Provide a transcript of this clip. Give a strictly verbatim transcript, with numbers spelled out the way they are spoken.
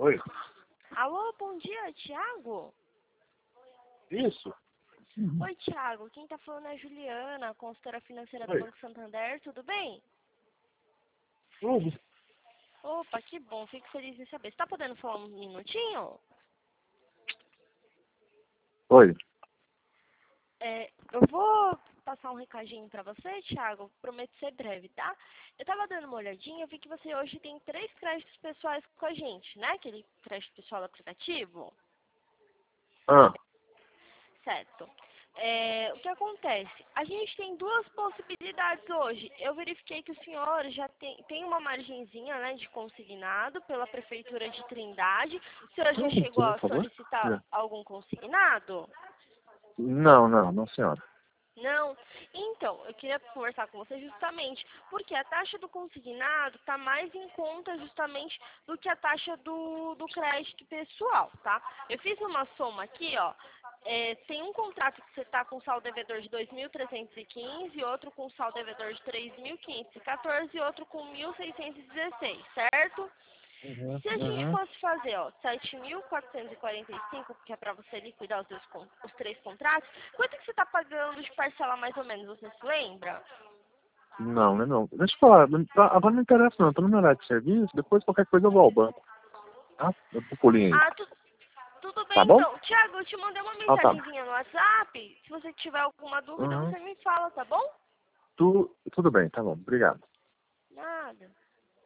Oi. Alô, bom dia, Thiago? Isso? Oi, Thiago. Quem tá falando é a Juliana, consultora financeira do Oi. Banco Santander. Tudo bem? Tudo. Opa, que bom. Fico feliz em saber. Você tá podendo falar um minutinho? Oi. É, eu vou passar um recadinho pra você, Thiago. Prometo ser breve, tá? Eu tava dando uma olhadinha, eu vi que você hoje tem três créditos pessoais com a gente, né? Aquele crédito pessoal do aplicativo. Ah, Certo. É, o que acontece? A gente tem duas possibilidades hoje. Eu verifiquei que o senhor já tem, tem uma margenzinha, né, de consignado pela Prefeitura de Trindade. O senhor já um chegou minutinho, a por favor. solicitar É. algum consignado? Não, não, não, senhora. Não? Então, eu queria conversar com você justamente porque a taxa do consignado está mais em conta justamente do que a taxa do, do crédito pessoal, tá? Eu fiz uma soma aqui, ó. É, tem um contrato que você está com saldo devedor de dois mil trezentos e quinze, outro com saldo devedor de três mil quinhentos e quatorze e outro com mil seiscentos e dezesseis, certo? Uhum, Se a gente uhum. fosse fazer, ó, sete mil quatrocentos e quarenta e cinco, que é para você liquidar os, dois, con- os três contratos, quanto que você está pagando de parcela mais ou menos, você se lembra? Não, não, não. Deixa eu falar. não- tá- Agora não interessa não. Tô no meu horário de serviço. Depois qualquer coisa eu vou ao banco. Tá? Eu dou pulinho aí. Ah, tu, tudo Tá bem bom? então. Tiago, eu te mandei uma Ah, tá. mensagenzinha no WhatsApp. Se você tiver alguma dúvida, Uhum. você me fala, tá bom? Tu, tudo bem, tá bom. Obrigado. Nada.